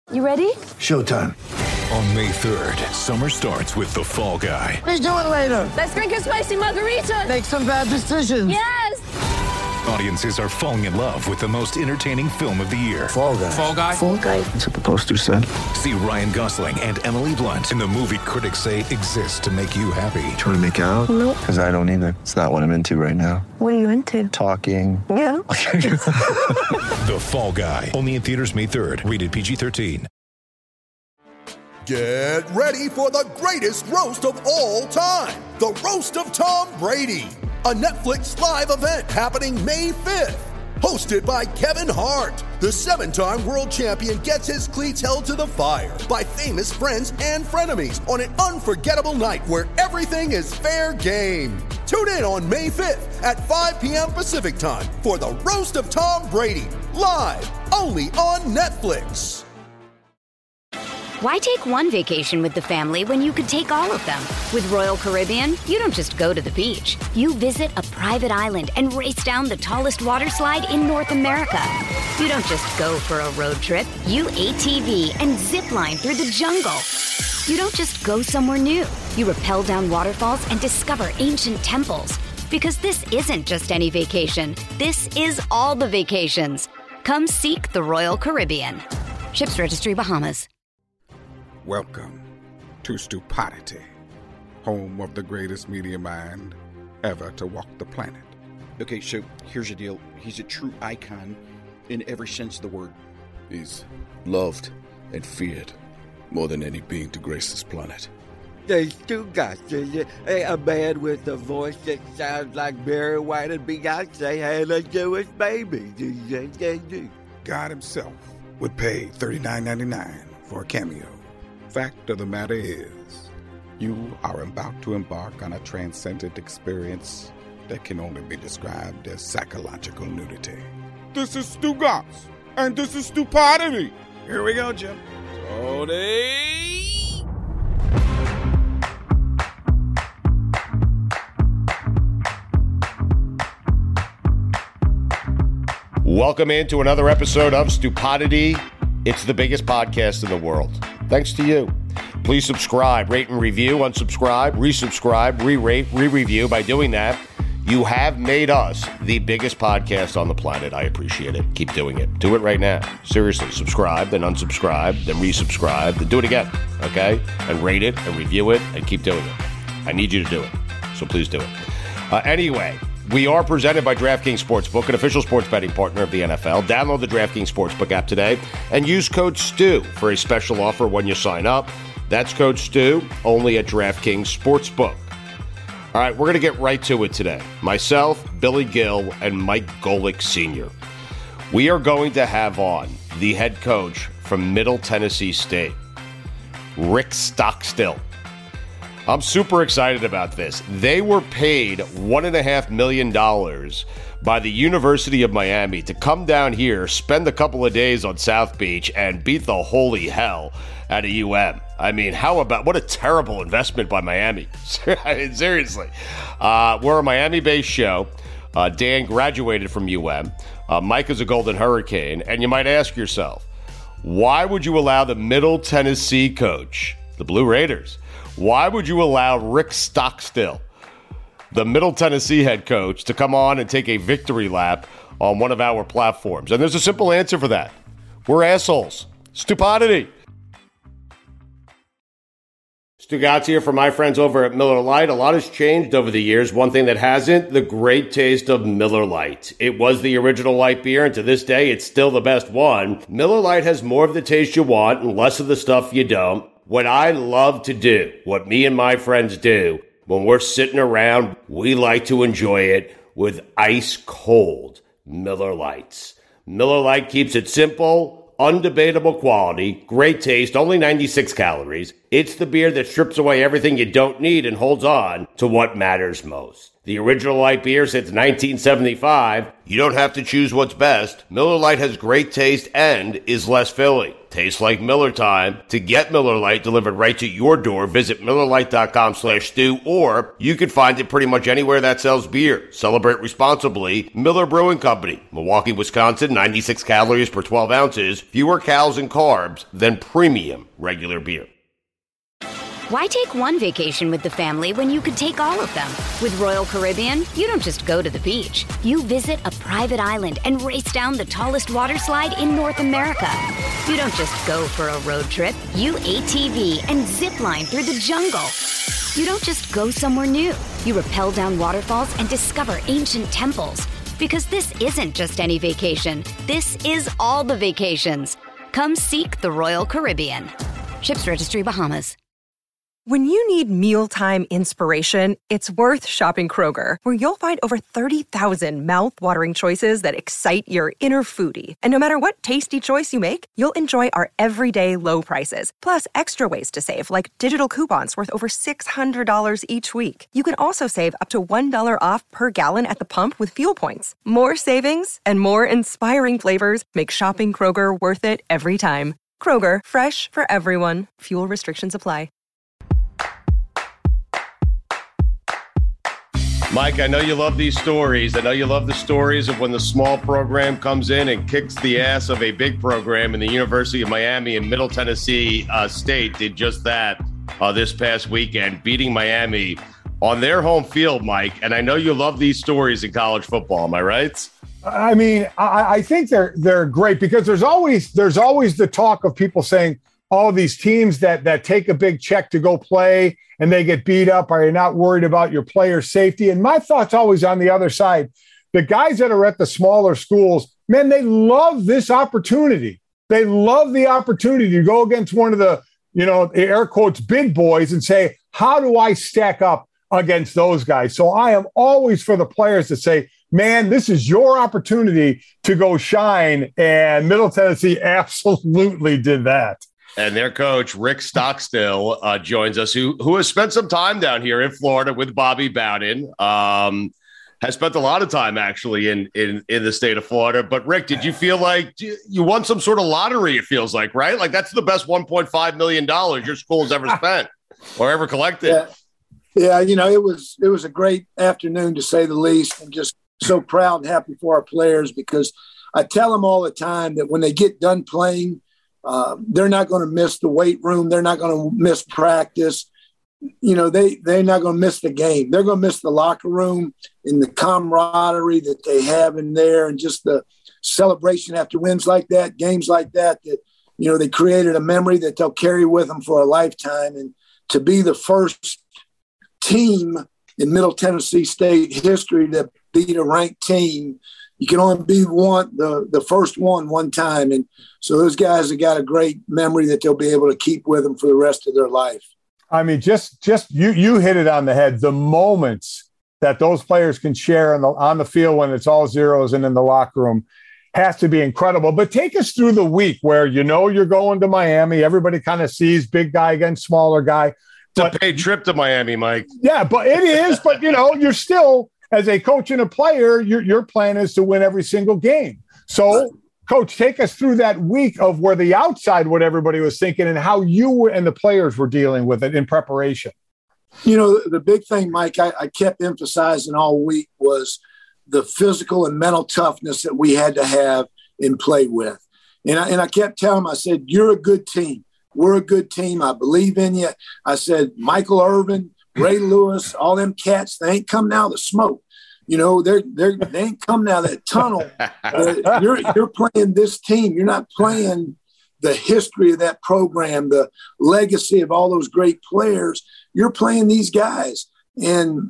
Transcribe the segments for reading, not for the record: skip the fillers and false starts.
You ready? Showtime. On May 3rd, summer starts with The Fall Guy. Let's do it later. Let's drink a spicy margarita. Make some bad decisions. Yes! Audiences are falling in love with the most entertaining film of the year. Fall Guy. Fall Guy? Fall Guy. That's what the poster said. See Ryan Gosling and Emily Blunt in the movie critics say exists to make you happy. Trying to make it out? Nope. Because I don't either. It's not what I'm into right now. What are you into? Talking. Yeah. The Fall Guy. Only in theaters May 3rd. Rated PG-13. Get ready for the greatest roast of all time. The Roast of Tom Brady. A Netflix live event happening May 5th. Hosted by Kevin Hart. The 7-time world champion gets his cleats held to the fire by famous friends and frenemies on an unforgettable night where everything is fair game. Tune in on May 5th at 5 p.m. Pacific time for the Roast of Tom Brady. Live only on Netflix. Why take one vacation with the family when you could take all of them? With Royal Caribbean, you don't just go to the beach. You visit a private island and race down the tallest water slide in North America. You don't just go for a road trip. You ATV and zip line through the jungle. You don't just go somewhere new. You rappel down waterfalls and discover ancient temples. Because this isn't just any vacation. This is all the vacations. Come seek the Royal Caribbean. Ships Registry, Bahamas. Welcome to Stupidity, home of the greatest media mind ever to walk the planet. Okay, so here's the deal. He's a true icon in every sense of the word. He's loved and feared more than any being to grace this planet. There's two guys. A man with a voice that sounds like Barry White and Beyonce had a Jewish baby. God himself would pay $39.99 for a cameo. Fact of the matter is, you are about to embark on a transcendent experience that can only be described as psychological nudity. This is Stu Goss, and this is Stupidity. Here we go, Jim. Tony! Welcome into another episode of Stupidity. It's the biggest podcast in the world. Thanks to you. Please subscribe, rate and review, unsubscribe, resubscribe, re-rate, re-review. By doing that, you have made us the biggest podcast on the planet. I appreciate it. Keep doing it. Do it right now. Seriously, subscribe, then unsubscribe, then resubscribe, then do it again, okay? And rate it and review it and keep doing it. I need you to do it, so please do it. Anyway, we are presented by DraftKings Sportsbook, an official sports betting partner of the NFL. Download the DraftKings Sportsbook app today and use code STU for a special offer when you sign up. That's code STU, only at DraftKings Sportsbook. All right, we're going to get right to it today. Myself, Billy Gill, and Mike Golick Sr. We are going to have on the head coach from Middle Tennessee State, Rick Stockstill. I'm super excited about this. They were paid $1.5 million by the University of Miami to come down here, spend a couple of days on South Beach, and beat the holy hell out of UM. I mean, what a terrible investment by Miami. I mean, seriously. We're a Miami-based show. Dan graduated from UM. Mike is a Golden Hurricane. And you might ask yourself, why would you allow the Middle Tennessee coach, the Blue Raiders, why would you allow Rick Stockstill, the Middle Tennessee head coach, to come on and take a victory lap on one of our platforms? And there's a simple answer for that. We're assholes. Stupidity. Stu Gatz here for my friends over at Miller Lite. A lot has changed over the years. One thing that hasn't, the great taste of Miller Lite. It was the original light beer, and to this day, it's still the best one. Miller Lite has more of the taste you want and less of the stuff you don't. What I love to do, what me and my friends do, when we're sitting around, we like to enjoy it with ice cold Miller Lites. Miller Lite keeps it simple, undebatable quality, great taste, only 96 calories. It's the beer that strips away everything you don't need and holds on to what matters most. The original light beer since 1975. You don't have to choose what's best. Miller Lite has great taste and is less filling. tastes like Miller time. To get Miller Lite delivered right to your door, visit MillerLite.com/stew, or you can find it pretty much anywhere that sells beer. Celebrate responsibly. Miller Brewing Company, Milwaukee, Wisconsin, 96 calories per 12 ounces, fewer calories and carbs than premium regular beer. Why take one vacation with the family when you could take all of them? With Royal Caribbean, you don't just go to the beach. You visit a private island and race down the tallest water slide in North America. You don't just go for a road trip. You ATV and zip line through the jungle. You don't just go somewhere new. You rappel down waterfalls and discover ancient temples. Because this isn't just any vacation. This is all the vacations. Come seek the Royal Caribbean. Ships Registry, Bahamas. When you need mealtime inspiration, it's worth shopping Kroger, where you'll find over 30,000 mouth-watering choices that excite your inner foodie. And no matter what tasty choice you make, you'll enjoy our everyday low prices, plus extra ways to save, like digital coupons worth over $600 each week. You can also save up to $1 off per gallon at the pump with fuel points. More savings and more inspiring flavors make shopping Kroger worth it every time. Kroger, fresh for everyone. Fuel restrictions apply. Mike, I know you love these stories. I know you love the stories of when the small program comes in and kicks the ass of a big program, and the University of Miami and Middle Tennessee State did just that this past weekend, beating Miami on their home field, Mike. And I know you love these stories in college football. Am I right? I mean, I think they're great because there's always the talk of people saying, all these teams that take a big check to go play and they get beat up, are you not worried about your player safety? And my thought's always on the other side. The guys that are at the smaller schools, man, they love this opportunity. They love the opportunity to go against one of the, air quotes, big boys and say, how do I stack up against those guys? So I am always for the players to say, man, this is your opportunity to go shine. And Middle Tennessee absolutely did that. And their coach, Rick Stockstill, joins us, who has spent some time down here in Florida with Bobby Bowden. Has spent a lot of time, actually, in the state of Florida. But, Rick, did you feel like you won some sort of lottery, it feels like, right? Like, that's the best $1.5 million your school's ever spent or ever collected. Yeah, it was a great afternoon, to say the least, and just so proud and happy for our players, because I tell them all the time that when they get done playing, they're not going to miss the weight room. They're not going to miss practice. They're not going to miss the game. They're going to miss the locker room and the camaraderie that they have in there, and just the celebration after wins like that, games like that, they created a memory that they'll carry with them for a lifetime. And to be the first team in Middle Tennessee State history to beat a ranked team, you can only be the first one time. And so those guys have got a great memory that they'll be able to keep with them for the rest of their life. I mean, just you hit it on the head. The moments that those players can share on the field when it's all zeros and in the locker room has to be incredible. But take us through the week where you're going to Miami. Everybody kind of sees big guy against smaller guy. It's a paid trip to Miami, Mike. Yeah, but it is. But, you're still – as a coach and a player, your plan is to win every single game. So, Coach, take us through that week of where the outside, what everybody was thinking, and how you and the players were dealing with it in preparation. The big thing, Mike, I kept emphasizing all week was the physical and mental toughness that we had to have and play with. And I kept telling them, I said, you're a good team. We're a good team. I believe in you. I said, Michael Irvin, Ray Lewis, all them cats, they ain't coming out of the smoke. They ain't coming out of that tunnel. You're playing this team. You're not playing the history of that program, the legacy of all those great players. You're playing these guys. And,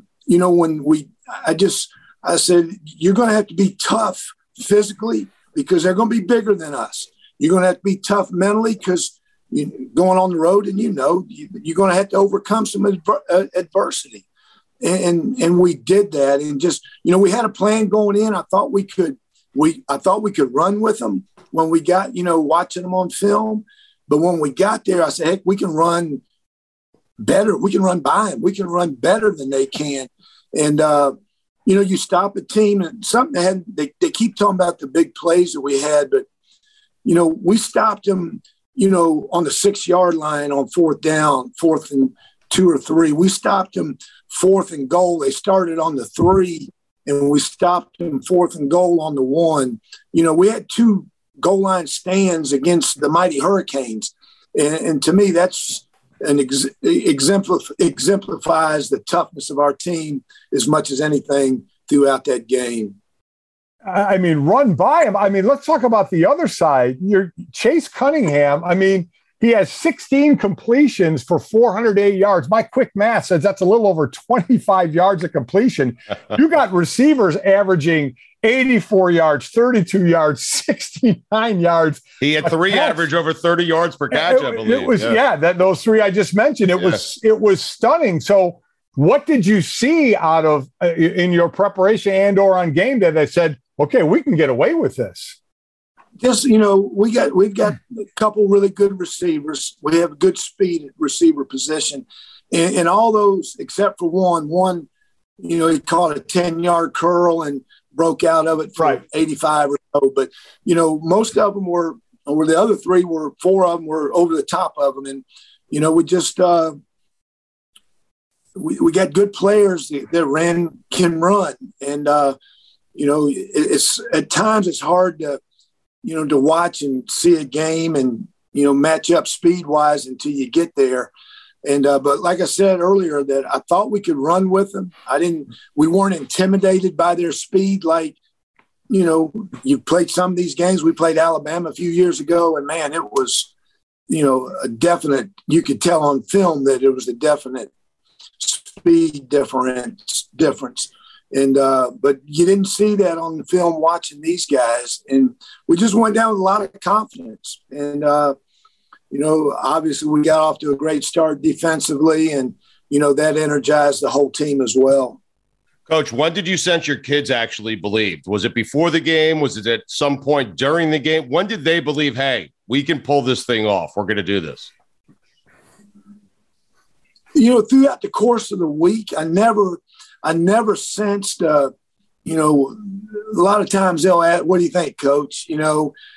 I said, you're going to have to be tough physically because they're going to be bigger than us. You're going to have to be tough mentally because going on the road, and you're going to have to overcome some adversity, and we did that. And just we had a plan going in. I thought we could run with them when we got watching them on film. But when we got there, I said, heck, we can run better. We can run by them. We can run better than they can. And you stop a team, and something they keep talking about the big plays that we had, but we stopped them. on the 6-yard line on 4th down, 4th and 2 or 3. We stopped them 4th and goal. They started on the 3, and we stopped them 4th and goal on the 1. We had 2 goal line stands against the mighty Hurricanes. And to me, that's exemplifies the toughness of our team as much as anything throughout that game. I mean, run by him. I mean, let's talk about the other side. Chase Cunningham. I mean, he has 16 completions for 408 yards. My quick math says that's a little over 25 yards of completion. You got receivers averaging 84 yards, 32 yards, 69 yards. He had 3 average over 30 yards per catch, I believe. It was, those 3 I just mentioned. It was stunning. So what did you see out of in your preparation and or on game day that said, okay, we can get away with this? Just, we've got a couple really good receivers. We have good speed at receiver position. And all those, except for one, he caught a 10-yard curl and broke out of it for 85 or so. But, most of them were the other 4 of them were over the top of them. And, we just we got good players that can run. And, it's at times it's hard to watch and see a game and, match up speed wise until you get there. And, but like I said earlier, that I thought we could run with them. We weren't intimidated by their speed. Like, you played some of these games. We played Alabama a few years ago, and man, it was, a definite, you could tell on film that it was a definite speed difference. And, but you didn't see that on the film watching these guys. And we just went down with a lot of confidence. And, obviously we got off to a great start defensively, and, that energized the whole team as well. Coach, when did you sense your kids actually believed? Was it before the game? Was it at some point during the game? When did they believe, hey, we can pull this thing off? We're going to do this. Throughout the course of the week, I never sensed, a lot of times they'll ask, what do you think, Coach? And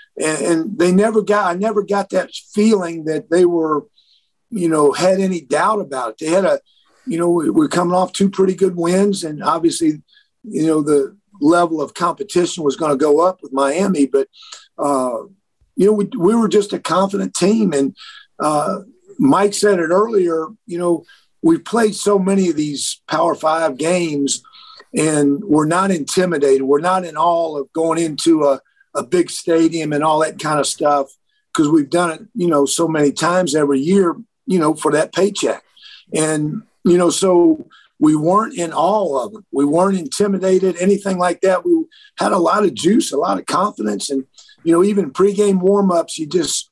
I never got that feeling that they were, had any doubt about it. They had we're coming off 2 pretty good wins, and obviously, the level of competition was going to go up with Miami, but, we were just a confident team. And Mike said it earlier, we've played so many of these Power 5 games, and we're not intimidated. We're not in awe of going into a big stadium and all that kind of stuff, because we've done it, so many times every year, for that paycheck. And, so we weren't in awe of them. We weren't intimidated, anything like that. We had a lot of juice, a lot of confidence. And, even pregame warmups, you just,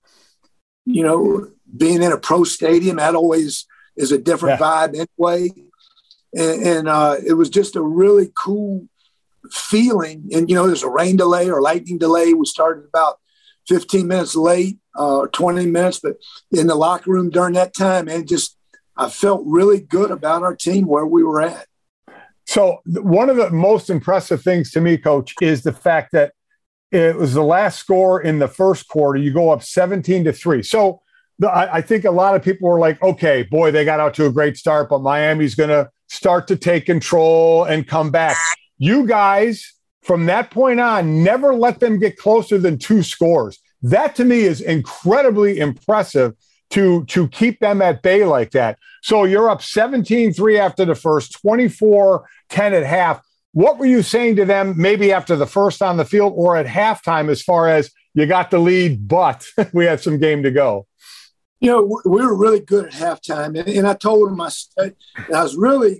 being in a pro stadium, that always is a different vibe anyway. And it was just a really cool feeling. And, there's a rain delay or lightning delay. We started about 15 minutes late, 20 minutes, but in the locker room during that time, and I felt really good about our team where we were at. So one of the most impressive things to me, Coach, is the fact that it was the last score in the first quarter. You go up 17-3. So I think a lot of people were like, okay, boy, they got out to a great start, but Miami's going to start to take control and come back. You guys, from that point on, never let them get closer than 2 scores. That to me is incredibly impressive to keep them at bay like that. So you're up 17-3 after the first, 24-10 at half. What were you saying to them maybe after the first on the field or at halftime as far as you got the lead, but we had some game to go? We were really good at halftime. And I told them, I was really,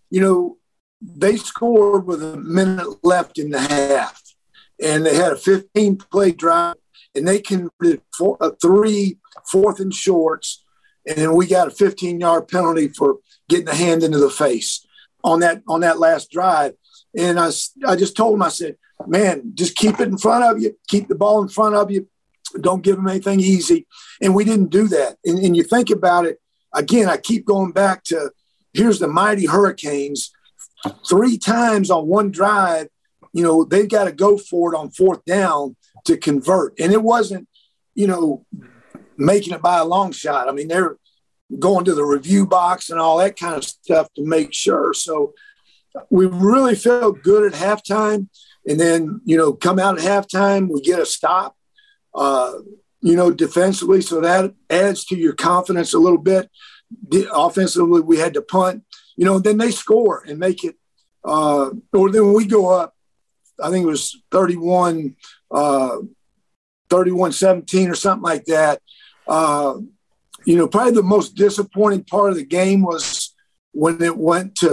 they scored with a minute left in the half. And they had a 15-play drive, and they converted 3 4th and shorts. And then we got a 15-yard penalty for getting a hand into the face on that last drive. And I just told them, I said, man, just keep it in front of you. Keep the ball in front of you. Don't give them anything easy. And we didn't do that. And you think about it, again, I keep going back to here's the mighty Hurricanes. 3 times on one drive, they've got to go for it on 4th down to convert. And it wasn't, making it by a long shot. I mean, they're going to the review box and all that kind of stuff to make sure. So we really felt good at halftime. And then, come out at halftime, we get a stop, defensively. So that adds to your confidence a little bit. Offensively, we had to punt, then they score and make it. Or then we go up, I think it was 31-17 or something like that. Probably the most disappointing part of the game was when it went to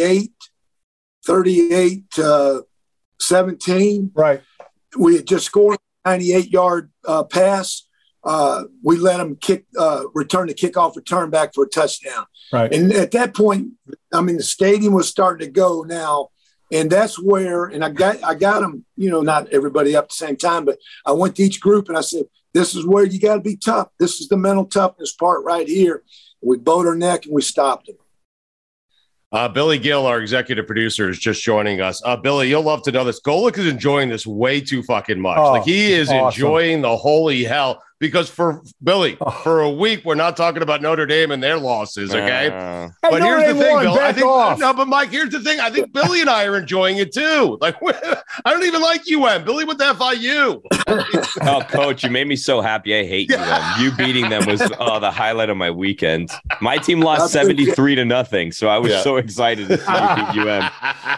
38-17. Right. We had just scored a 98-yard pass. We let them return the kickoff return back for a touchdown. Right. And at that point, the stadium was starting to go now. And that's where, and I got them, not everybody up at the same time, but I went to each group and I said, this is where you got to be tough. This is the mental toughness part right here. We bowed our neck and we stopped it. Billy Gill, our executive producer, is just joining us. Billy, you'll love to know this. Golic is enjoying this way too fucking much. He is awesome. Enjoying the holy hell. Because for Billy, for a week, we're not talking about Notre Dame and their losses, okay? But here's the thing, Bill. But Mike, here's the thing. I think Billy and I are enjoying it too. I don't even like UM. Billy went to FIU. Oh, Coach, you made me so happy. I hate UM. You beating them was the highlight of my weekend. My team lost 73-0, so I was so excited to see you beat UM.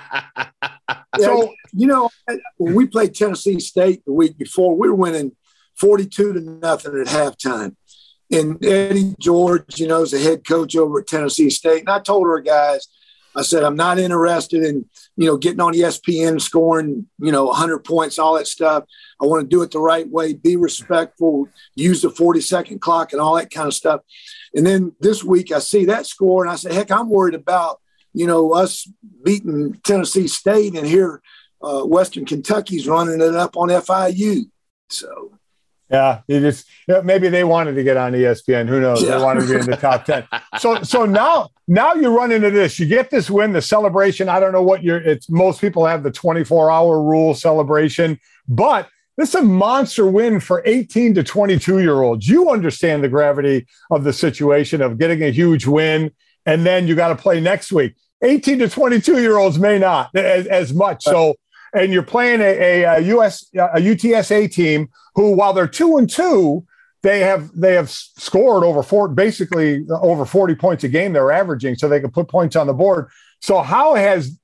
So, when we played Tennessee State the week before, we were winning 42-0 at halftime. And Eddie George, is the head coach over at Tennessee State. And I told our guys, I said, I'm not interested in, getting on ESPN, scoring, 100 points, all that stuff. I want to do it the right way, be respectful, use the 40-second clock and all that kind of stuff. And then this week I see that score and I said, heck, I'm worried about, us beating Tennessee State, and here Western Kentucky's running it up on FIU. So. Yeah, maybe they wanted to get on ESPN. Who knows? They wanted to be in the top 10. So now you run into this. You get this win, the celebration. I don't know what most people have the 24-hour rule celebration, but this is a monster win for 18 to 22-year-olds. You understand the gravity of the situation of getting a huge win, and then you got to play next week. 18 to 22-year-olds may not as much. So. And you're playing a UTSA team who, while they're 2-2, they have scored over 40 points a game they're averaging, so they can put points on the board. So how has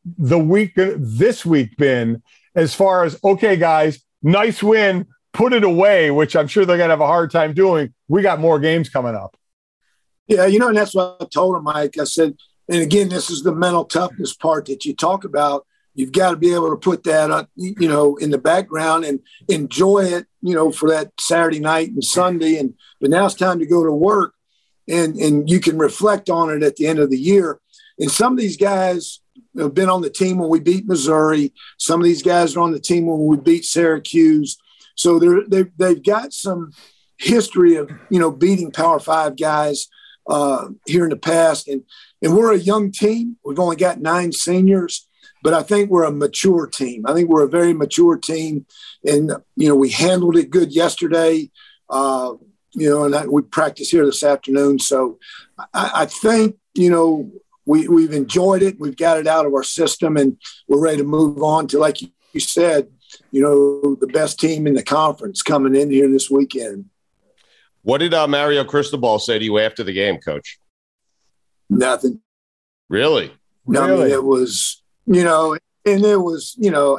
this week been as far as, okay, guys, nice win, put it away, which I'm sure they're going to have a hard time doing. We got more games coming up. Yeah, and that's what I told him, Mike. I said, and again, this is the mental toughness part that you talk about. You've got to be able to put that on, in the background and enjoy it, for that Saturday night and Sunday. But now it's time to go to work, and you can reflect on it at the end of the year. And some of these guys have been on the team when we beat Missouri. Some of these guys are on the team when we beat Syracuse. So they've got some history of, beating Power 5 guys here in the past. And we're a young team. We've only got 9 seniors. But I think we're a mature team. I think we're a very mature team. And, we handled it good yesterday, and we practiced here this afternoon. So I think, we've enjoyed it. We've got it out of our system, and we're ready to move on to, like you said, the best team in the conference coming in here this weekend. What did Mario Cristobal say to you after the game, Coach? Nothing. Really? No, I mean, it was – and it was,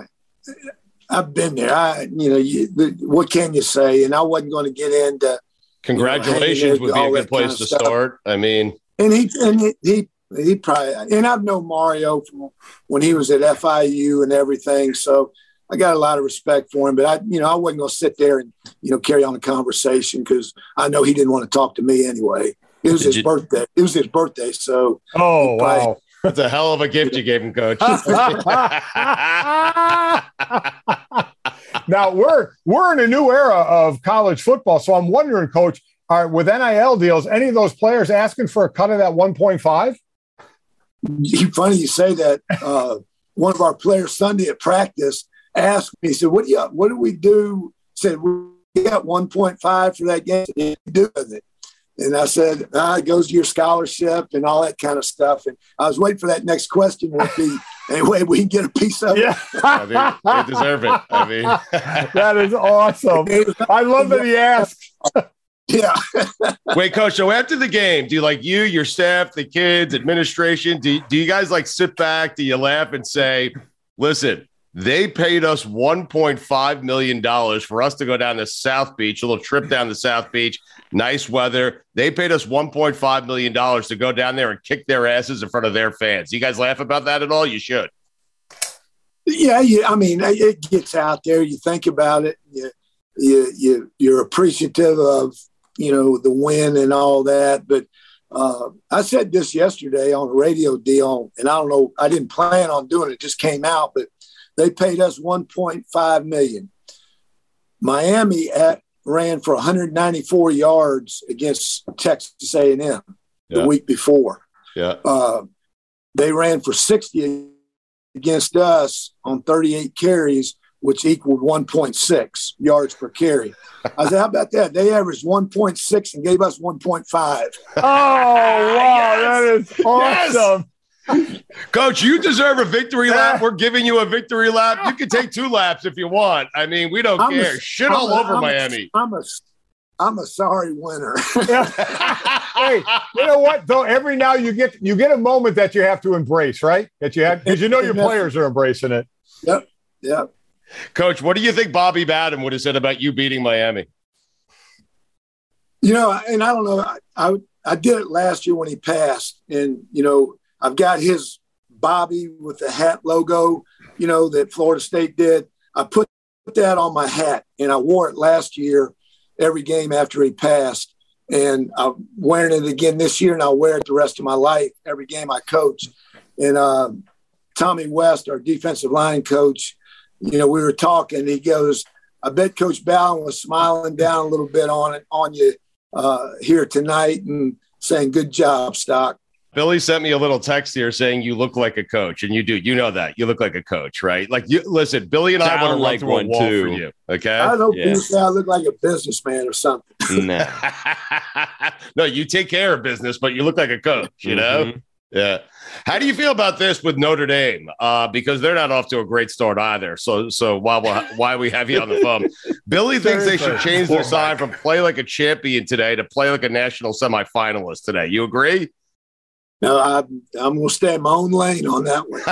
I've been there. What can you say? And I wasn't going to get into. Congratulations would be a good place to start. I mean, and he probably, and I've known Mario from when he was at FIU and everything. So I got a lot of respect for him. But I wasn't going to sit there and carry on a conversation because I know he didn't want to talk to me anyway. It was his birthday. It was his birthday. So wow. That's a hell of a gift you gave him, Coach. Now we're in a new era of college football, so I'm wondering, Coach, with NIL deals, any of those players asking for a cut of that 1.5? Funny you say that. One of our players Sunday at practice asked me, he said, "What do we do?" Said, got 1.5 for that game. What do you do with it? And I said, it goes to your scholarship and all that kind of stuff. And I was waiting for that next question would be, anyway, we can get a piece of it. Yeah. I mean, they deserve it. I mean, that is awesome. I love that he asked. Yeah. Wait, Coach, so after the game, do you like your staff, the kids, administration, do you guys like sit back? Do you laugh and say, listen, they paid us $1.5 million for us to go down to South Beach, a little trip down to South Beach, nice weather. They paid us $1.5 million to go down there and kick their asses in front of their fans. You guys laugh about that at all? You should. Yeah. I mean, it gets out there. You think about it. You're appreciative of, the win and all that. But I said this yesterday on a radio deal, and I don't know, I didn't plan on doing it. It just came out, but they paid us $1.5 million. Miami ran for 194 yards against Texas A&M the week before. Yeah. They ran for 60 against us on 38 carries, which equaled 1.6 yards per carry. I said, how about that? They averaged 1.6 and gave us 1.5. Oh, wow. That is awesome. Yes. Coach, you deserve a victory lap. We're giving you a victory lap. You can take 2 laps if you want. I mean, we don't care. Shit all over Miami. I'm a sorry winner. Hey, you know what? Though every now you get a moment that you have to embrace, right? That you have, because your players are embracing it. Yep. Coach, what do you think Bobby Bowden would have said about you beating Miami? And I don't know. I did it last year when he passed, and I've got his Bobby with the hat logo, that Florida State did. I put that on my hat, and I wore it last year every game after he passed. And I'm wearing it again this year, and I'll wear it the rest of my life every game I coach. And Tommy West, our defensive line coach, we were talking. He goes, I bet Coach Bowden was smiling down a little bit on you here tonight and saying, good job, Stock. Billy sent me a little text here saying you look like a coach, and you do. You know that. You look like a coach, right? Like, listen, Billy and I want to run through a wall for you, okay? I don't say I look like a businessman or something. Nah. No, you take care of business, but you look like a coach, you know? Yeah. How do you feel about this with Notre Dame? Because they're not off to a great start either. So while we have you on the phone, Billy thinks they should change their sign from play like a champion today to play like a national semifinalist today. You agree? No, I'm going to stay in my own lane on that one.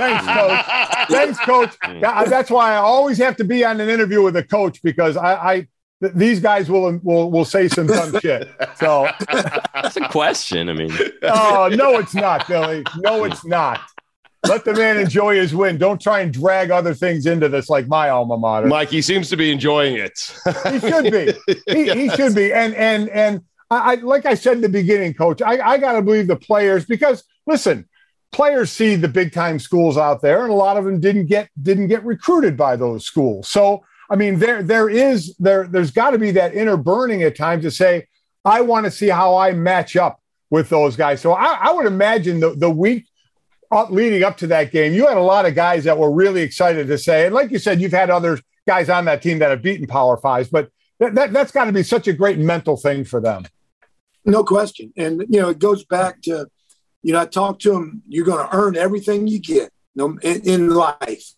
Thanks, Coach. That's why I always have to be on an interview with a coach, because these guys will say some dumb shit. So that's a question. I mean, oh no, it's not, Billy. No, it's not. Let the man enjoy his win. Don't try and drag other things into this, like my alma mater. Mike, he seems to be enjoying it. He should be. He should be. And I like I said in the beginning, Coach, I got to believe the players, because listen, players see the big time schools out there, and a lot of them didn't get recruited by those schools. So I mean, there's got to be that inner burning at times to say, I want to see how I match up with those guys. So I would imagine the week leading up to that game, you had a lot of guys that were really excited to say, and like you said, you've had other guys on that team that have beaten Power Fives, but that's got to be such a great mental thing for them. No question. And, it goes back to, I talked to them, you're going to earn everything you get in life.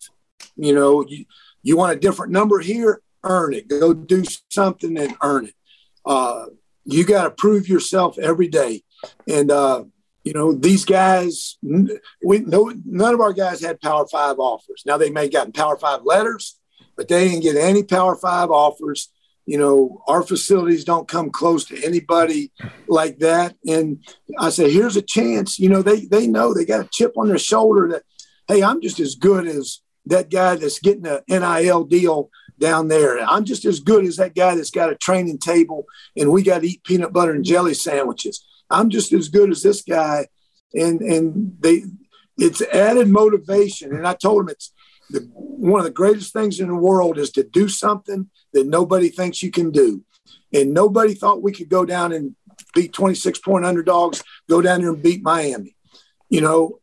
You want a different number here, earn it. Go do something and earn it. You got to prove yourself every day. And, these guys, none of our guys had Power 5 offers. Now, they may have gotten Power 5 letters, but they didn't get any Power 5 offers. Our facilities don't come close to anybody like that. And I said, here's a chance. They know they got a chip on their shoulder that, hey, I'm just as good as that guy that's getting an NIL deal down there. I'm just as good as that guy that's got a training table and we got to eat peanut butter and jelly sandwiches. I'm just as good as this guy. And it's added motivation. And I told him one of the greatest things in the world is to do something that nobody thinks you can do. And nobody thought we could go down and beat 26-point underdogs, go down there and beat Miami.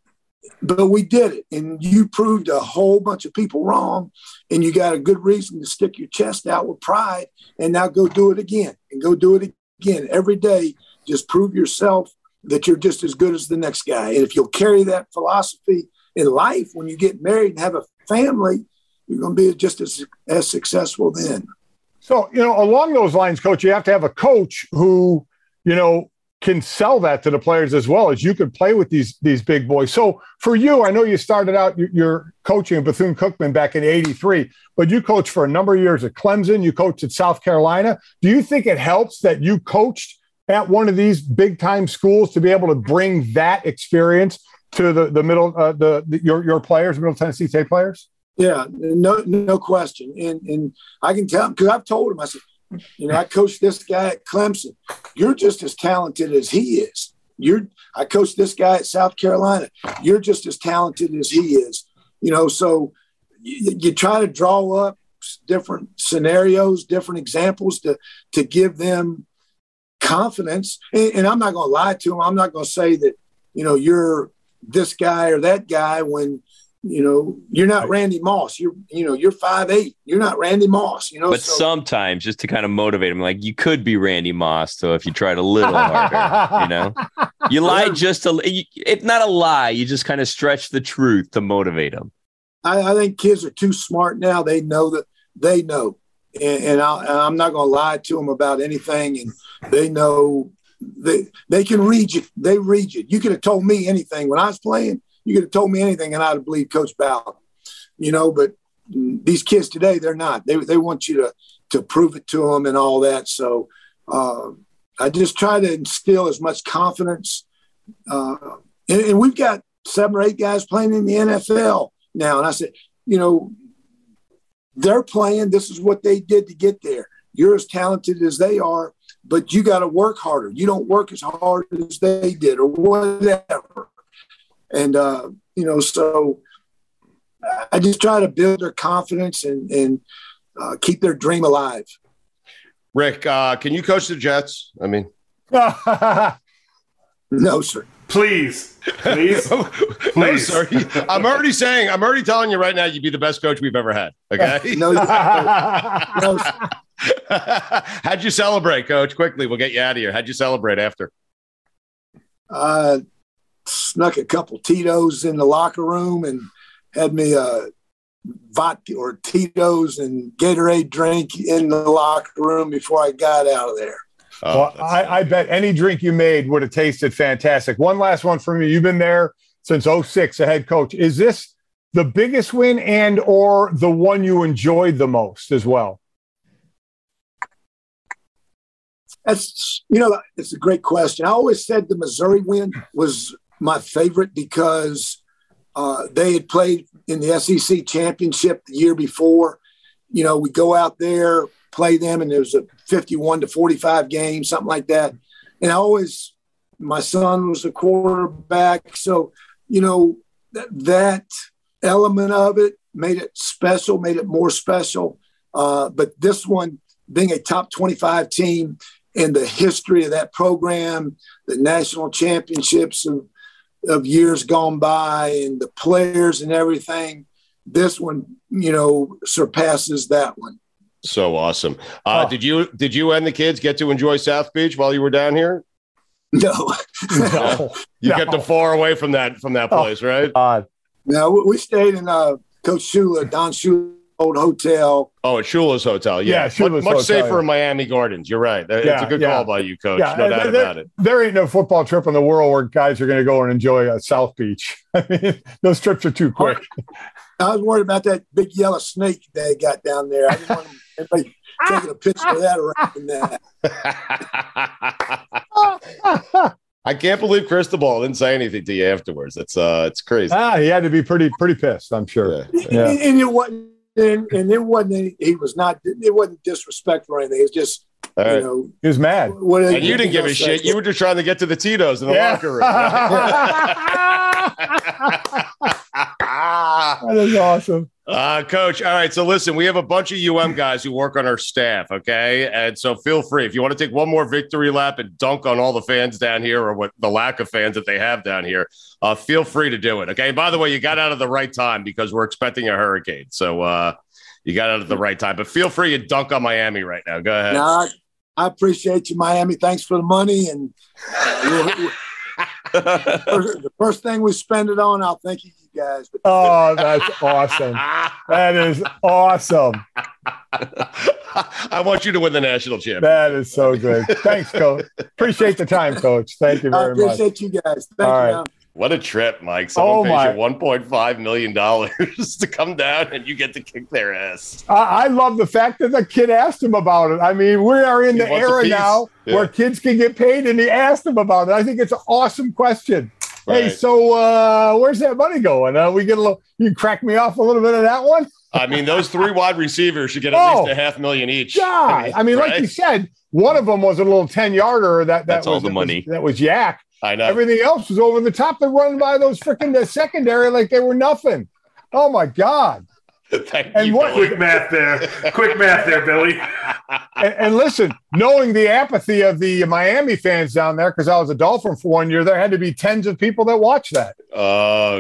But we did it, and you proved a whole bunch of people wrong, and you got a good reason to stick your chest out with pride, and now go do it again, and go do it again. Every day, just prove yourself that you're just as good as the next guy. And if you'll carry that philosophy in life, when you get married and have a family, you're going to be just as successful then. So, along those lines, Coach, you have to have a coach who, can sell that to the players as well, as you could play with these big boys. So for you, I know you started out your coaching at Bethune-Cookman back in '83, but you coached for a number of years at Clemson. You coached at South Carolina. Do you think it helps that you coached at one of these big time schools to be able to bring that experience to the middle, your players, Middle Tennessee State players? Yeah, no question. And I can tell them, because I've told him, I said, I coached this guy at Clemson. You're just as talented as he is. I coached this guy at South Carolina. You're just as talented as he is. So you try to draw up different scenarios, different examples to give them confidence. And I'm not going to lie to them. I'm not going to say that, you're this guy or that guy when you're not Randy Moss. You're 5'8". You're not Randy Moss. But sometimes, just to kind of motivate him, like you could be Randy Moss. So if you tried a little harder, you lie it's not a lie. You just kind of stretch the truth to motivate them. I think kids are too smart now. They know that they know, and I'm not going to lie to them about anything. And they know they can read you. They read you. You could have told me anything when I was playing. You could have told me anything, and I'd have believed Coach Bowden, But these kids today, they're not. They want you to prove it to them and all that. So I just try to instill as much confidence. And we've got 7 or 8 guys playing in the NFL now. And I said, they're playing. This is what they did to get there. You're as talented as they are, but you got to work harder. You don't work as hard as they did or whatever. And, so I just try to build their confidence and keep their dream alive. Rick, can you coach the Jets? I mean, no, sir. Please. No, sir. I'm already telling you right now, you'd be the best coach we've ever had. Okay. No, sir. How'd you celebrate, Coach? Quickly, we'll get you out of here. How'd you celebrate after? Snuck a couple Tito's in the locker room and had me a vodka or Tito's and Gatorade drink in the locker room before I got out of there. Well, I bet any drink you made would have tasted fantastic. One last one from you. You've been there since 2006, a head coach. Is this the biggest win and or the one you enjoyed the most as well? It's a great question. I always said the Missouri win was my favorite because they had played in the SEC championship the year before. We go out there, play them, and there's a 51-45 game, something like that. And my son was a quarterback. So, that element of it made it special, made it more special. But this one, being a top 25 team and the history of that program, the national championships of years gone by and the players and everything, this one, surpasses that one. So awesome. Did you and the kids get to enjoy South Beach while you were down here? No. You kept them far away from that place, right? No, we stayed in Coach Shula, Don Shula old hotel. Oh, at Shula's Hotel. Yeah, Shula's much safer in Miami Gardens. You're right. It's a good call by you, Coach. No doubt about it. There ain't no football trip in the world where guys are going to go and enjoy South Beach. I mean, those trips are too quick. I was worried about that big yellow snake they got down there. I didn't want anybody taking a picture of that around that. I can't believe Cristobal didn't say anything to you afterwards. It's crazy. He had to be pretty pissed, I'm sure. Yeah. And it wasn't. And it wasn't. He was not. It wasn't disrespectful or anything. It's just he was mad. And you didn't give a shit. You were just trying to get to the Tito's in the locker room. That is awesome. Coach, all right, so listen, we have a bunch of guys who work on our staff, okay? And so feel free, if you want to take one more victory lap and dunk on all the fans down here or what the lack of fans that they have down here, feel free to do it, okay? By the way, you got out of the right time because we're expecting a hurricane. So you got out at the right time. But feel free to dunk on Miami right now. Go ahead. No, I appreciate you, Miami. Thanks for the money. And the first thing we spend it on, I'll thank you guys. Oh, that's awesome. That is awesome. I want you to win the national championship. That is so good. Thanks, Coach. Appreciate the time, Coach. Thank you very much. I appreciate you guys. Thank you. Right. What a trip, Mike. Someone pays you $1.5 million to come down and you get to kick their ass. I love the fact that the kid asked him about it. I mean, we are in the era now where kids can get paid, and he asked him about it. I think it's an awesome question. Right. Hey, so where's that money going? We get a little. You can crack me off a little bit of that one. I mean, those 3 wide receivers should get at least $500,000 each. Yeah, I mean, right? Like you said, one of them was a little 10-yarder. That's all the money. That was yak. I know. Everything else was over the top. They're running by those freaking secondary like they were nothing. Oh my God. Quick math there, Billy. And listen, knowing the apathy of the Miami fans down there, because I was a Dolphin for 1 year, there had to be tens of people that watched that. Oh,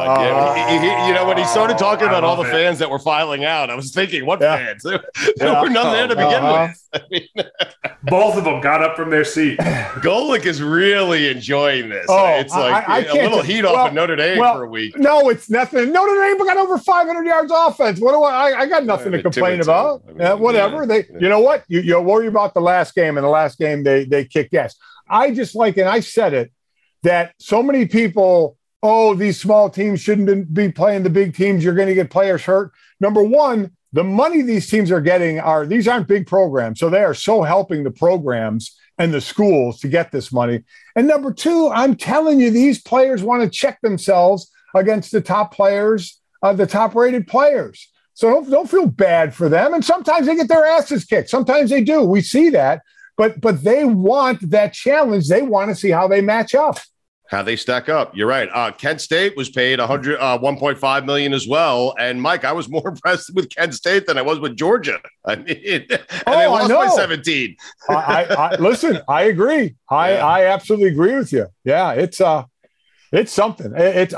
God. When he started talking about all the fans that were filing out, I was thinking, what fans? There were none there to begin with. I mean, both of them got up from their seat. Golic is really enjoying this. Oh, it's like a little heat off of Notre Dame for a week. No, it's nothing. Notre Dame got over 500 yards offense. What do I got nothing to complain about. I mean, whatever. You know what? You worry about the last game, and the last game they kicked ass. I just like, and I said it, that so many people, these small teams shouldn't be playing the big teams. You're going to get players hurt. Number one, the money these teams are getting these aren't big programs. So they are so helping the programs and the schools to get this money. And number two, I'm telling you, these players want to check themselves against the top players, the top rated players. So don't feel bad for them. And sometimes they get their asses kicked. Sometimes they do. We see that. But they want that challenge. They want to see how they match up. How they stack up. You're right. Kent State was paid $1.5 million as well. And Mike, I was more impressed with Kent State than I was with Georgia. I mean, they lost by 17. Listen, I agree. I absolutely agree with you. Yeah, it's something.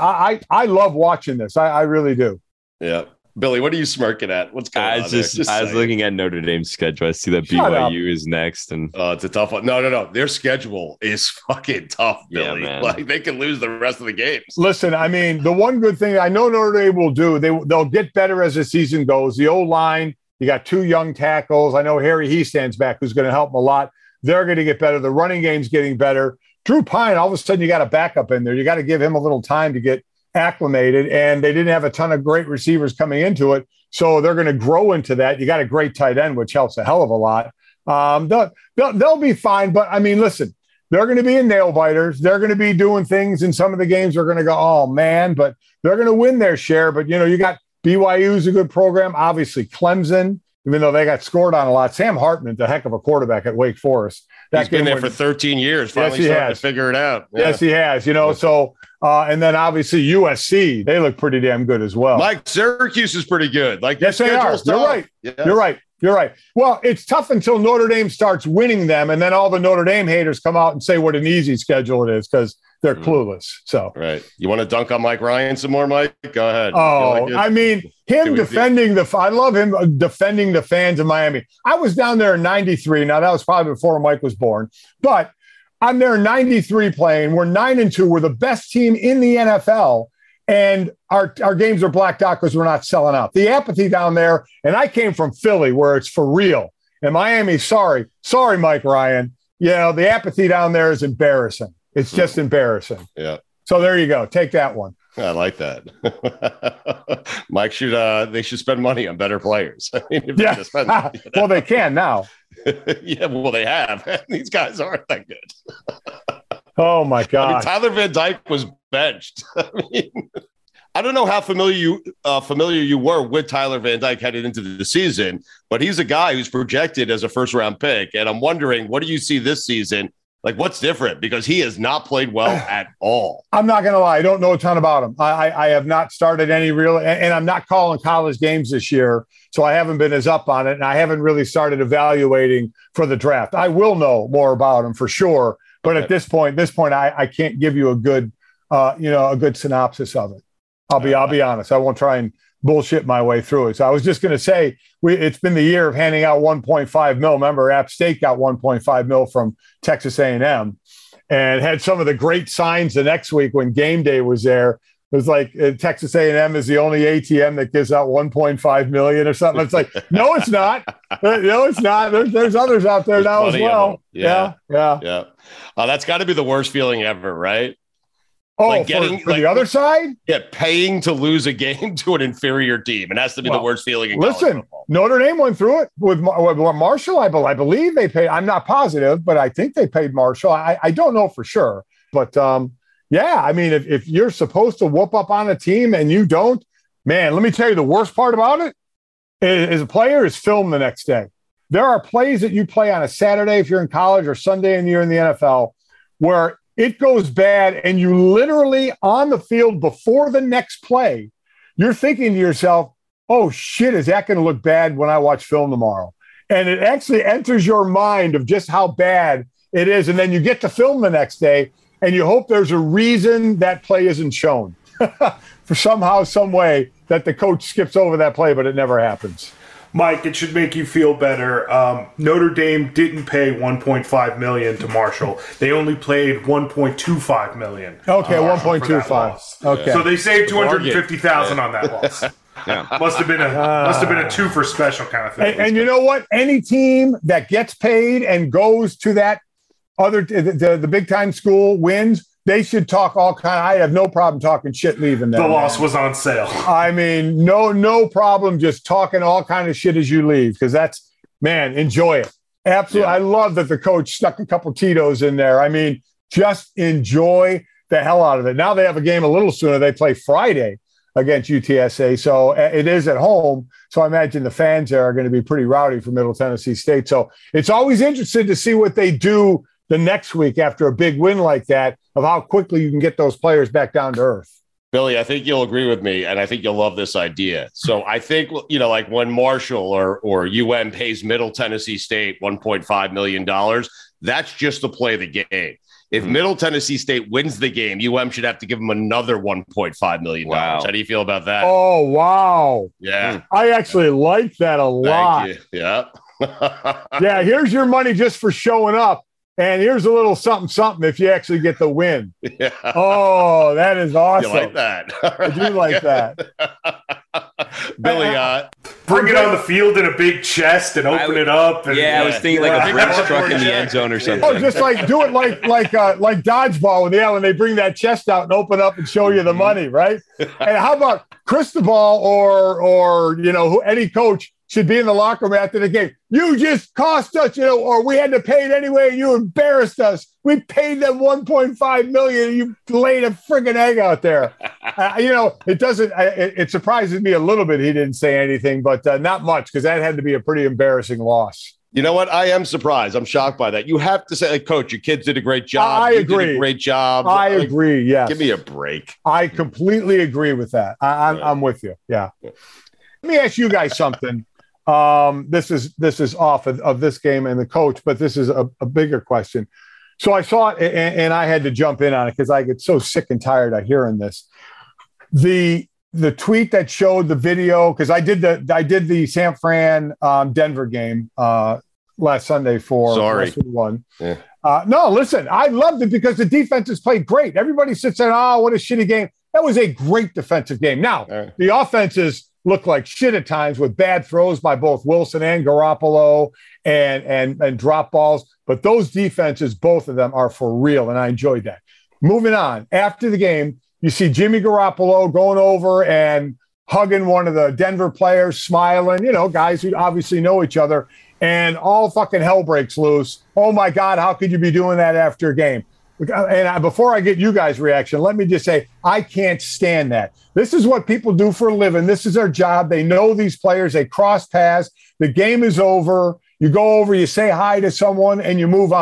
I love watching this. I really do. Yeah. Billy, what are you smirking at? What's going on? I was looking at Notre Dame's schedule. I see that BYU is next, and it's a tough one. No. Their schedule is fucking tough, Billy. Yeah, like they can lose the rest of the games. Listen, I mean, the one good thing I know Notre Dame will do, they'll get better as the season goes. The O-line, you got 2 young tackles. I know Harry Heastand's back, who's going to help them a lot. They're going to get better. The running game's getting better. Drew Pine, all of a sudden, you got a backup in there. You got to give him a little time to get acclimated, and they didn't have a ton of great receivers coming into it, so they're going to grow into that. You got a great tight end, which helps a hell of a lot. They'll be fine, but I mean, listen, they're going to be in nail biters. They're going to be doing things in some of the games. They're going to go, oh man, but they're going to win their share. But you got BYU's a good program, obviously Clemson, even though they got scored on a lot. Sam Hartman's a heck of a quarterback at Wake Forest. He's been there for 13 years. Finally starting to figure it out. Yeah. Yes, he has. So. And then obviously USC, they look pretty damn good as well. Mike, Syracuse is pretty good. Yes, they are. You're right. Yes. You're right. Well, it's tough until Notre Dame starts winning them, and then all the Notre Dame haters come out and say what an easy schedule it is because they're clueless. So right. You want to dunk on Mike Ryan some more, Mike? Go ahead. I mean, him defending I love him defending the fans of Miami. I was down there in '93. Now that was probably before Mike was born, but I'm there in 93 playing. We're 9-2. We're the best team in the NFL. And our games are blacked out because we're not selling out. The apathy down there, and I came from Philly where it's for real. And Miami, sorry, Mike Ryan. The apathy down there is embarrassing. It's just embarrassing. Yeah. So there you go. Take that one. I like that. Mike they should spend money on better players. I mean, well, they can now. Yeah, well, they have. These guys aren't that good. Oh my God! I mean, Tyler Van Dyke was benched. I don't know how familiar you were with Tyler Van Dyke headed into the season, but he's a guy who's projected as a first-round pick, and I'm wondering, what do you see this season Like, what's different? Because he has not played well at all. I'm not going to lie. I don't know a ton about him. I have not started any real, and I'm not calling college games this year, so I haven't been as up on it, and I haven't really started evaluating for the draft. I will know more about him for sure, but at this point, I can't give you a good, a good synopsis of it. I'll be honest. I won't try and bullshit my way through it. So I was just going to say, it's been the year of handing out 1.5 mil. Remember, App State got 1.5 mil from Texas A&M and had some of the great signs the next week when game day was there. It was like Texas A&M is the only ATM that gives out 1.5 million or something. It's like, no, it's not. No, it's not. There's others out there now as well. Yeah. That's got to be the worst feeling ever, right? Oh, like getting for the other side? Yeah, paying to lose a game to an inferior team. It has to be the worst feeling in college football. Notre Dame went through it with Marshall. I believe they paid. I'm not positive, but I think they paid Marshall. I don't know for sure. But, I mean, if you're supposed to whoop up on a team and you don't, man, let me tell you the worst part about it is a player is filmed the next day. There are plays that you play on a Saturday if you're in college or Sunday and you're in the NFL where it goes bad, and you literally on the field before the next play, you're thinking to yourself, oh, shit, is that going to look bad when I watch film tomorrow? And it actually enters your mind of just how bad it is. And then you get to film the next day, and you hope there's a reason that play isn't shown for somehow, some way that the coach skips over that play, but it never happens. Mike, it should make you feel better. Notre Dame didn't pay $1.5 million to Marshall. They only paid $1.25 million. Okay, 1.25. Okay, so they saved $250,000 on that loss. Yeah, must have been a two for special kind of thing. And you know what? Any team that gets paid and goes to that other the big time school wins. They should talk all kind. I have no problem talking shit leaving them. The loss was on sale. I mean, no problem just talking all kind of shit as you leave because that's, man, enjoy it. Absolutely. Yeah. I love that the coach stuck a couple Tito's in there. I mean, just enjoy the hell out of it. Now they have a game a little sooner. They play Friday against UTSA. So it is at home. So I imagine the fans there are going to be pretty rowdy for Middle Tennessee State. So it's always interesting to see what they do the next week after a big win like that, of how quickly you can get those players back down to earth. Billy, I think you'll agree with me, and I think you'll love this idea. So I think, like when Marshall or UM pays Middle Tennessee State $1.5 million, that's just to play the game. If Middle Tennessee State wins the game, UM should have to give them another $1.5 million. Wow. How do you feel about that? Oh, wow. Yeah. I actually like that a lot. Thank you. Yeah. Yeah, here's your money just for showing up. And here's a little something if you actually get the win. Yeah. Oh, that is awesome. You like that? I do like that. Billy, bring it on the field in a big chest and open it up. And, I was thinking like a brick struck in the end zone or something. Oh, just like do it like dodgeball when they bring that chest out and open up and show you the money, right? And how about Cristobal or any coach should be in the locker room after the game. You just cost us, or we had to pay it anyway. You embarrassed us. We paid them $1.5 million. You laid a friggin' egg out there. It doesn't. It surprises me a little bit. He didn't say anything, but not much because that had to be a pretty embarrassing loss. You know what? I am surprised. I'm shocked by that. You have to say, Coach, your kids did a great job. I agree. Did a great job. I agree. Yes. Give me a break. I completely agree with that. I'm with you. Yeah. Let me ask you guys something. This is off of this game and the coach, but this is a bigger question. So I saw it and I had to jump in on it because I get so sick and tired of hearing this. The tweet that showed the video, because I did the San Fran Denver game last Sunday for one. Yeah. No, listen, I loved it because the defenses played great. Everybody sits there, what a shitty game. That was a great defensive game. Now, the offenses look like shit at times with bad throws by both Wilson and Garoppolo and drop balls. But those defenses, both of them, are for real, and I enjoyed that. Moving on, after the game, you see Jimmy Garoppolo going over and hugging one of the Denver players, smiling, guys who obviously know each other, and all fucking hell breaks loose. Oh, my God, how could you be doing that after a game? And before I get you guys' reaction, let me just say, I can't stand that. This is what people do for a living. This is their job. They know these players. They cross paths. The game is over. You go over, you say hi to someone, and you move on.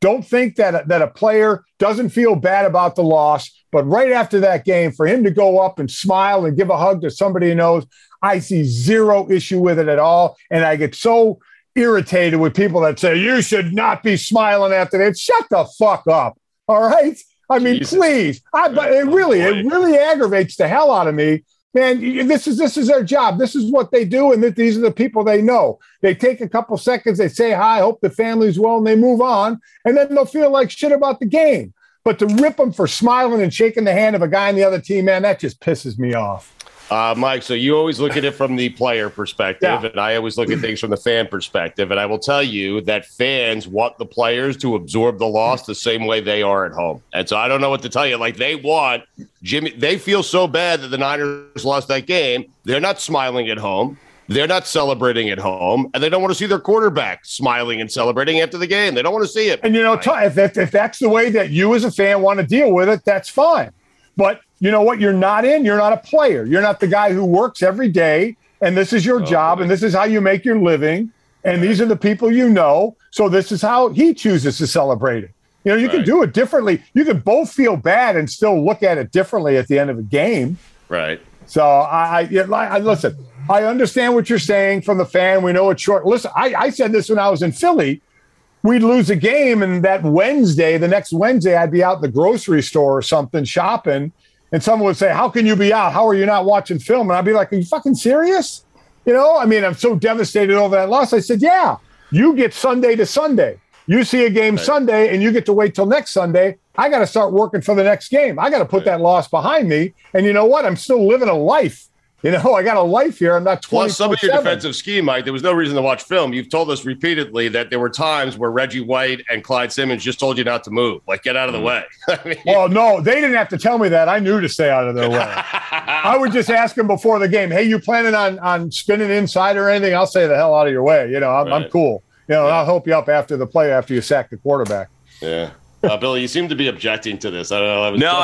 Don't think that a player doesn't feel bad about the loss, but right after that game, for him to go up and smile and give a hug to somebody he knows, I see zero issue with it at all. And I get so irritated with people that say, you should not be smiling after that. Shut the fuck up. All right? I mean, Jesus. Please. It really aggravates the hell out of me. Man, this is their job. This is what they do, and these are the people they know. They take a couple seconds, they say hi, hope the family's well, and they move on, and then they'll feel like shit about the game. But to rip them for smiling and shaking the hand of a guy on the other team, man, that just pisses me off. Mike, so you always look at it from the player perspective, and I always look at things from the fan perspective. And I will tell you that fans want the players to absorb the loss the same way they are at home. And so I don't know what to tell you. Like, they want Jimmy. They feel so bad that the Niners lost that game. They're not smiling at home. They're not celebrating at home. And they don't want to see their quarterback smiling and celebrating after the game. They don't want to see it. And, if that's the way that you as a fan want to deal with it, that's fine. But you know what? You're not a player. You're not the guy who works every day, and this is your job, and this is how you make your living, and these are the people you know. So this is how he chooses to celebrate it. You can do it differently. You can both feel bad and still look at it differently at the end of the game. Right. So I listen. I understand what you're saying from the fan. We know it's short. Listen, I said this when I was in Philly. We'd lose a game, and the next Wednesday, I'd be out in the grocery store or something shopping, and someone would say, how can you be out? How are you not watching film? And I'd be like, are you fucking serious? I'm so devastated over that loss. I said, yeah, you get Sunday to Sunday. You see a game Sunday, and you get to wait till next Sunday. I got to start working for the next game. I got to put that loss behind me. And you know what? I'm still living a life. I got a life here. I'm not 24/7. Plus, some of your defensive scheme, Mike, there was no reason to watch film. You've told us repeatedly that there were times where Reggie White and Clyde Simmons just told you not to move. Like, get out of the way. Well, no, they didn't have to tell me that. I knew to stay out of their way. I would just ask them before the game, hey, you planning on spinning inside or anything? I'll stay the hell out of your way. I'm cool. I'll help you up after the play after you sack the quarterback. Yeah. Billy, you seem to be objecting to this. I don't know.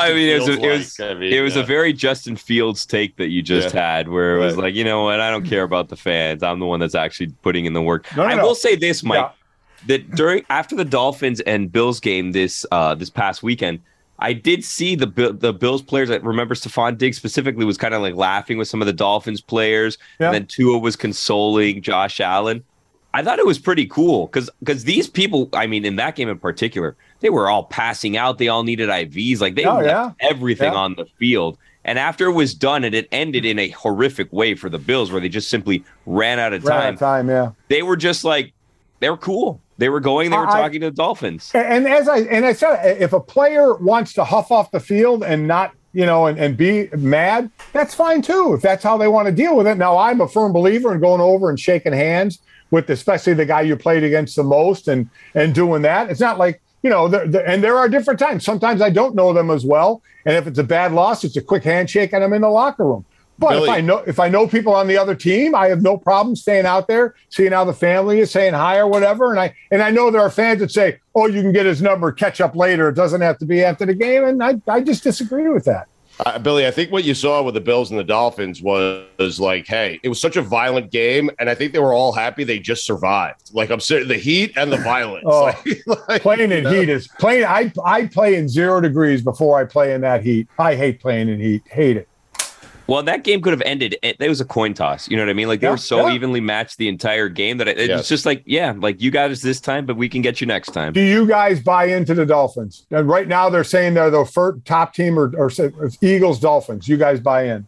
It was a very Justin Fields take that you just had, where it was like, you know what? I don't care about the fans. I'm the one that's actually putting in the work. I will say this, Mike, that after the Dolphins and Bills game this past weekend, I did see the Bills players. I remember Stephon Diggs specifically was kind of like laughing with some of the Dolphins players, and then Tua was consoling Josh Allen. I thought it was pretty cool because these people, in that game in particular, they were all passing out. They all needed IVs. Like, they left everything on the field. And after it was done, and it ended in a horrific way for the Bills, where they just simply ran out of time. They were just like, they were cool. They were going. They were talking to the Dolphins. And as I said, if a player wants to huff off the field and not, and be mad, that's fine too. If that's how they want to deal with it. Now, I'm a firm believer in going over and shaking hands with especially the guy you played against the most and doing that. It's not like, and there are different times. Sometimes I don't know them as well. And if it's a bad loss, it's a quick handshake and I'm in the locker room. But Billy, if I know people on the other team, I have no problem staying out there, seeing how the family is, saying hi or whatever. And I know there are fans that say, oh, you can get his number, catch up later. It doesn't have to be after the game. And I just disagree with that. Billy, I think what you saw with the Bills and the Dolphins was like, hey, it was such a violent game, and I think they were all happy they just survived. Like, I'm saying, the heat and the violence. Playing in heat is playing. I play in 0 degrees before I play in that heat. I hate playing in heat. Hate it. Well, that game could have ended. It was a coin toss. You know what I mean? Like, they were so evenly matched the entire game that it's just like, like, you got us this time, but we can get you next time. Do you guys buy into the Dolphins? And right now they're saying they're the first top team or Eagles, Dolphins. You guys buy in?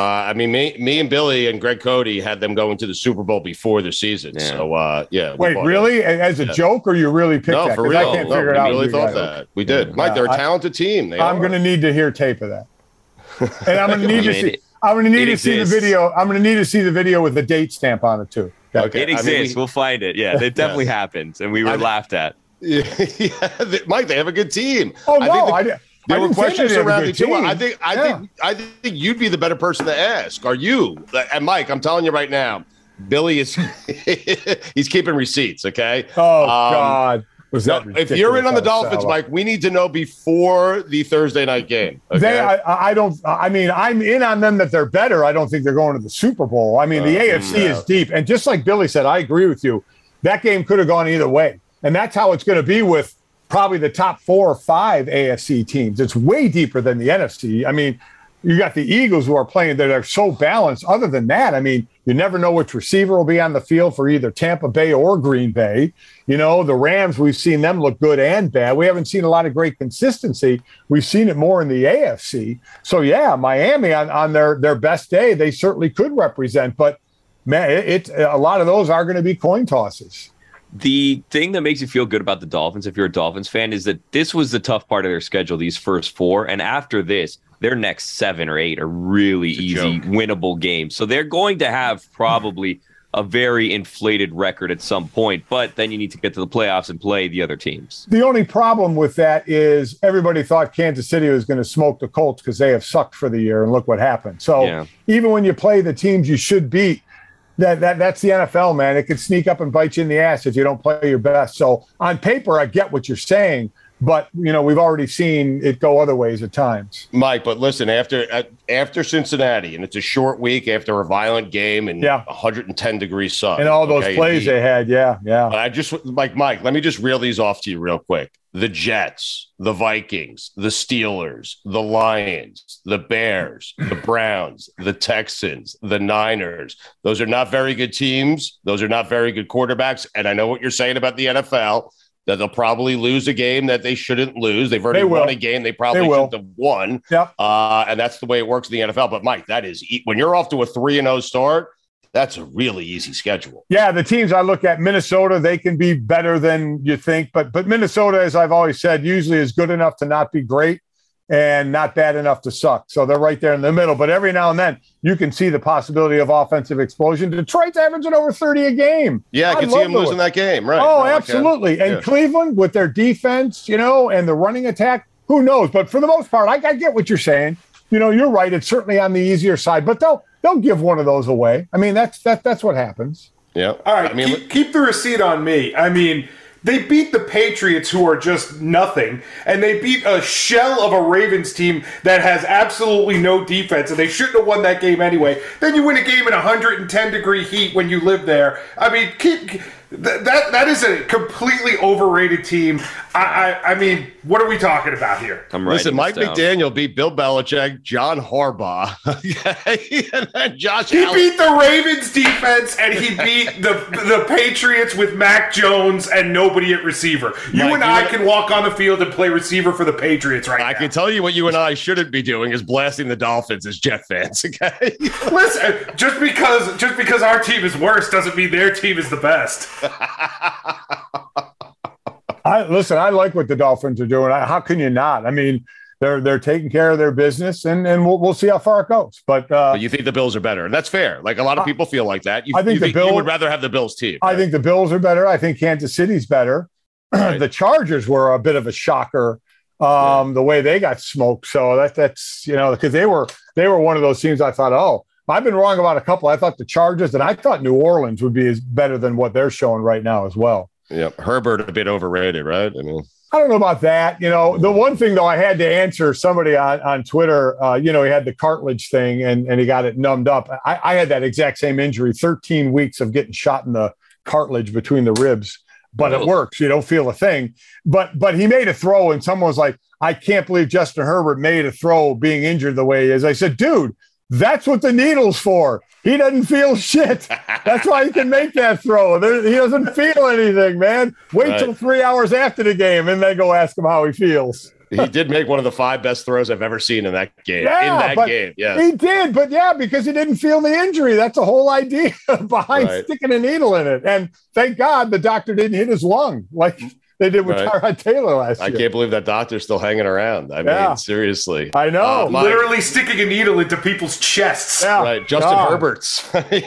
Me and Billy and Greg Cody had them going to the Super Bowl before the season. Yeah. So, Wait, really? As a joke, or you really picked that? No, for real. I can't figure it out. We really thought that. We did. Mike, they're a talented team. I'm going to need to hear tape of that. And I'm going to need to see. I'm going to need to see the video. I'm going to need to see the video with the date stamp on it too. Okay. It exists. We'll find it. Yeah, it definitely happens, and we were laughed at. Yeah, Mike, they have a good team. Oh no, there were questions around it too. I think you'd be the better person to ask. Are you? And Mike, I'm telling you right now, Billy is he's keeping receipts. Okay. Oh God. If you're in on the Dolphins, Mike, we need to know before the Thursday night game. Okay? I'm in on them that they're better. I don't think they're going to the Super Bowl. The AFC is deep. And just like Billy said, I agree with you. That game could have gone either way. And that's how it's going to be with probably the top 4 or 5 AFC teams. It's way deeper than the NFC. I mean, you got the Eagles who are playing that are so balanced. Other than that, I mean, you never know which receiver will be on the field for either Tampa Bay or Green Bay. You know, the Rams, we've seen them look good and bad. We haven't seen a lot of great consistency. We've seen it more in the AFC. So, yeah, Miami on their best day, they certainly could represent. But, man, it's a lot of those are going to be coin tosses. The thing that makes you feel good about the Dolphins, if you're a Dolphins fan, is that this was the tough part of their schedule, these first 4. And after this, their next 7 or 8 are really easy, winnable games. So they're going to have probably a very inflated record at some point, but then you need to get to the playoffs and play the other teams. The only problem with that is everybody thought Kansas City was going to smoke the Colts because they have sucked for the year, and look what happened. So even when you play the teams you should beat, that's the NFL, man. It could sneak up and bite you in the ass if you don't play your best. So on paper, I get what you're saying, but, you know, we've already seen it go other ways at times. Mike, but listen, after Cincinnati, and it's a short week after a violent game and 110-degree sun. And all those plays they had, But I just, Mike, let me just reel these off to you real quick. The Jets, the Vikings, the Steelers, the Lions, the Bears, the Browns, the Texans, the Niners. Those are not very good teams. Those are not very good quarterbacks. And I know what you're saying about the NFL, that they'll probably lose a game that they shouldn't lose. They've already won a game they probably shouldn't have won. Yep. And that's the way it works in the NFL. But, Mike, that is when you're off to a 3-0 start, that's a really easy schedule. Yeah, the teams I look at, Minnesota, they can be better than you think. But Minnesota, as I've always said, usually is good enough to not be great and not bad enough to suck. So they're right there in the middle. But every now and then, you can see the possibility of offensive explosion. Detroit's averaging over 30 a game. Yeah, I can see them losing that game, right? Oh, absolutely. And Cleveland, with their defense, you know, and the running attack, who knows? But for the most part, I get what you're saying. You know, you're right. It's certainly on the easier side. But they'll give one of those away. I mean, that's what happens. Yeah. All right, keep the receipt on me. I mean, they beat the Patriots, who are just nothing, and they beat a shell of a Ravens team that has absolutely no defense, and they shouldn't have won that game anyway. Then you win a game in 110-degree heat when you live there. I mean, that is a completely overrated team. I mean, what are we talking about here? Listen, Mike McDaniel beat Bill Belichick, John Harbaugh, and then Josh Allen. He beat the Ravens defense, and he beat the Patriots with Mac Jones and nobody at receiver. You and I can walk on the field and play receiver for the Patriots right now. I can tell you what you and I shouldn't be doing is blasting the Dolphins as Jet fans, okay? Listen, just because our team is worse doesn't mean their team is the best. I like what the Dolphins are doing. How can you not? I mean, they're taking care of their business, and we'll see how far it goes. But you think the Bills are better, and that's fair. Like a lot of people feel like that. I think you would rather have the Bills team. Right? I think the Bills are better. I think Kansas City's better. Right. The Chargers were a bit of a shocker, the way they got smoked. So that's because they were one of those teams. I thought, I've been wrong about a couple. I thought the Chargers, and I thought New Orleans would be better than what they're showing right now as well. Yeah, Herbert a bit overrated, right? I mean, I don't know about that. You know, the one thing though, I had to answer somebody on Twitter. He had the cartilage thing and he got it numbed up. I had that exact same injury, 13 weeks of getting shot in the cartilage between the ribs, but it works. You don't feel a thing. But he made a throw, and someone was like, "I can't believe Justin Herbert made a throw being injured the way he is." I said, "Dude, that's what the needle's for. He doesn't feel shit. That's why he can make that throw. He doesn't feel anything, man. Wait till 3 hours after the game and then go ask him how he feels." He did make one of the 5 best throws I've ever seen in that game. Yeah, he did. But because he didn't feel the injury. That's the whole idea behind sticking a needle in it. And thank God the doctor didn't hit his lung like they did with Tyrod Taylor last year. I can't believe that doctor's still hanging around. I mean, seriously. I know. Literally sticking a needle into people's chests. Yeah. Right. Justin Herbert's.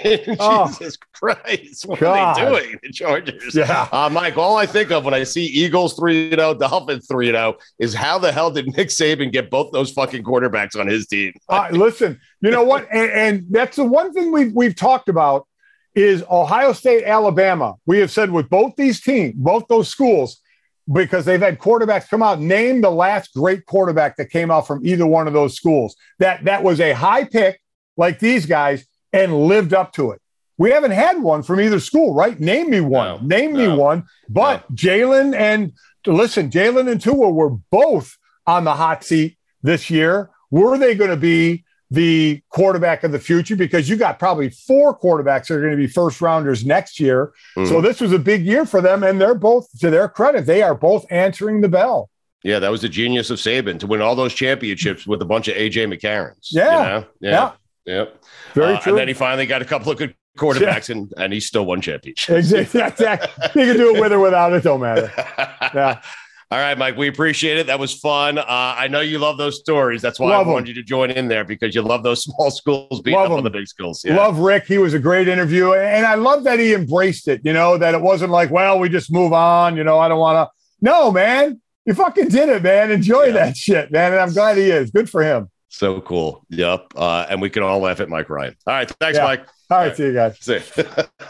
Jesus Christ. What are they doing, the Chargers? Yeah. Mike, all I think of when I see Eagles 3-0, Dolphins 3-0 is how the hell did Nick Saban get both those fucking quarterbacks on his team? Listen, you know what? And that's the one thing we've talked about is Ohio State, Alabama. We have said with both these teams, both those schools, because they've had quarterbacks come out, name the last great quarterback that came out from either one of those schools. That was a high pick like these guys and lived up to it. We haven't had one from either school, right? Name me one. Me one. But Jalen and listen, Jalen and Tua were both on the hot seat this year. Were they going to be the quarterback of the future? Because you got probably 4 quarterbacks that are going to be first rounders next year. So this was a big year for them. And they're both, to their credit, they are both answering the bell. Yeah, that was the genius of Saban to win all those championships with a bunch of A.J. McCarrons. Yeah. You know? Yeah. Very true. And then he finally got a couple of good quarterbacks, and he still won championships. Exactly. You can do it with or without it. Don't matter. Yeah. All right, Mike, we appreciate it. That was fun. I know you love those stories. That's why I wanted you to join in there, because you love those small schools beating up on the big schools. Yeah. Love Rick. He was a great interview. And I love that he embraced it, that it wasn't like, well, we just move on. I don't want to. No, man. You fucking did it, man. Enjoy that shit, man. And I'm glad he is. Good for him. So cool. Yep. And we can all laugh at Mike Ryan. All right. Thanks, Mike. All right. See you guys. See you.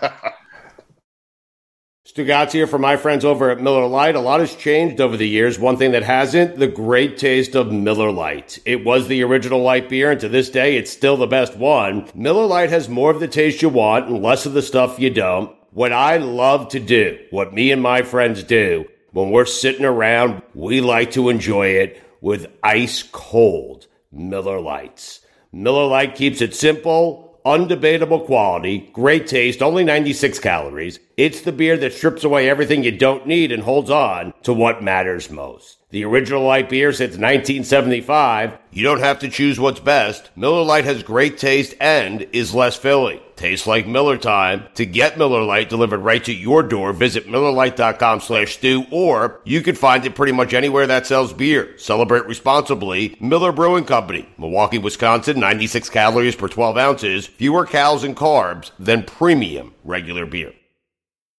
Stu Gatz here for my friends over at Miller Lite. A lot has changed over the years. One thing that hasn't, the great taste of Miller Lite. It was the original light beer, and to this day, it's still the best one. Miller Lite has more of the taste you want and less of the stuff you don't. What I love to do, what me and my friends do, when we're sitting around, we like to enjoy it with ice cold Miller Lites. Miller Lite keeps it simple, undebatable quality, great taste, only 96 calories. It's the beer that strips away everything you don't need and holds on to what matters most. The original light beer since 1975. You don't have to choose what's best. Miller Lite has great taste and is less filling. Tastes like Miller time. To get Miller Lite delivered right to your door, visit MillerLite.com/Stu, or you can find it pretty much anywhere that sells beer. Celebrate responsibly. Miller Brewing Company, Milwaukee, Wisconsin, 96 calories per 12 ounces, fewer calories and carbs than premium regular beer.